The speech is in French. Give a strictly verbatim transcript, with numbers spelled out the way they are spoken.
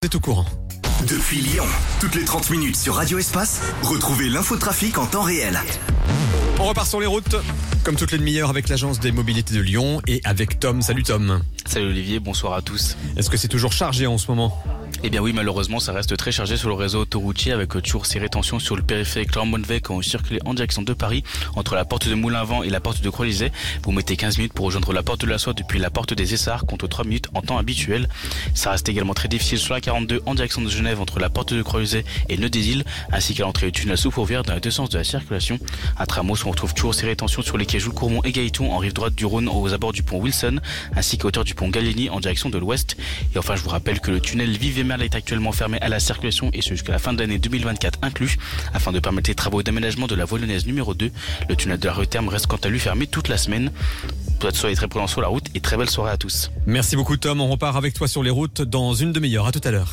C'est au courant. Depuis Lyon, toutes les trente minutes sur Radio Espace, retrouvez l'infotrafic en temps réel. On repart sur les routes, comme toutes les demi-heures avec l'agence des mobilités de Lyon et avec Tom. Salut Tom. Salut Olivier, bonsoir à tous. Est-ce que c'est toujours chargé en ce moment ? Eh bien oui, malheureusement, ça reste très chargé sur le réseau autoroutier avec toujours ces rétentions sur le périphérique Clermont-Vey quand vous circulez en direction de Paris entre la porte de Moulin-Vent et la porte de Croix-Lysée. Vous mettez quinze minutes pour rejoindre la porte de la Soie depuis la porte des Essarts contre trois minutes en temps habituel. Ça reste également très difficile sur la quarante-deux en direction de Genève entre la porte de Croix-Lysée et Nœud-des-Îles ainsi qu'à l'entrée du tunnel sous Fourvière dans les deux sens de la circulation. À Tramos, on retrouve toujours ces rétentions sur les quais Jules Courmont et Gaëton en rive droite du Rhône aux abords du pont Wilson ainsi qu'à hauteur du pont Gallieni en direction de l'ouest. Et enfin, je vous rappelle que le tunnel Vive-et-Merle est actuellement fermé à la circulation et ce jusqu'à la fin de l'année deux mille vingt-quatre inclus afin de permettre les travaux d'aménagement de la voie lyonnaise numéro deux. Le tunnel de la rue Terme reste quant à lui fermé toute la semaine. Soyez très prudents sur la route et très belle soirée à tous. Merci beaucoup Tom, on repart avec toi sur les routes dans une demi-heure. À tout à l'heure.